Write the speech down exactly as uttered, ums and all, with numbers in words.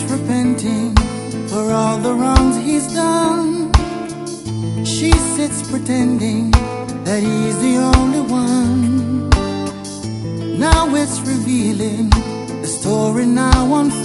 repenting for all the wrongs he's done. She sits pretending that he's the only one. Now it's revealing, the story now unfolds.